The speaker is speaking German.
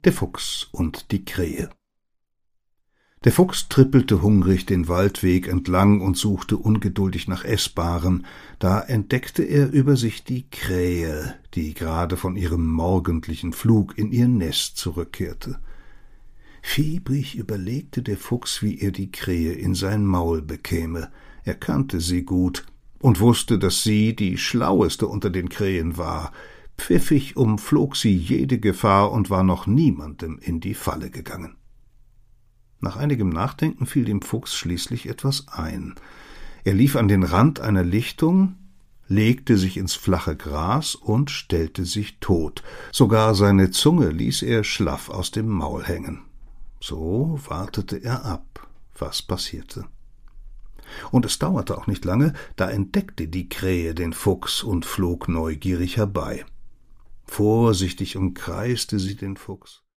Der Fuchs und die Krähe. Der Fuchs trippelte hungrig den Waldweg entlang und suchte ungeduldig nach Essbarem, da entdeckte er über sich die Krähe, die gerade von ihrem morgendlichen Flug in ihr Nest zurückkehrte. Fiebrig überlegte der Fuchs, wie er die Krähe in sein Maul bekäme. Er kannte sie gut und wusste, dass sie die schlaueste unter den Krähen war. Pfiffig umflog sie jede Gefahr und war noch niemandem in die Falle gegangen. Nach einigem Nachdenken fiel dem Fuchs schließlich etwas ein. Er lief an den Rand einer Lichtung, legte sich ins flache Gras und stellte sich tot. Sogar seine Zunge ließ er schlaff aus dem Maul hängen. So wartete er ab, was passierte. Und es dauerte auch nicht lange, da entdeckte die Krähe den Fuchs und flog neugierig herbei. Vorsichtig umkreiste sie den Fuchs.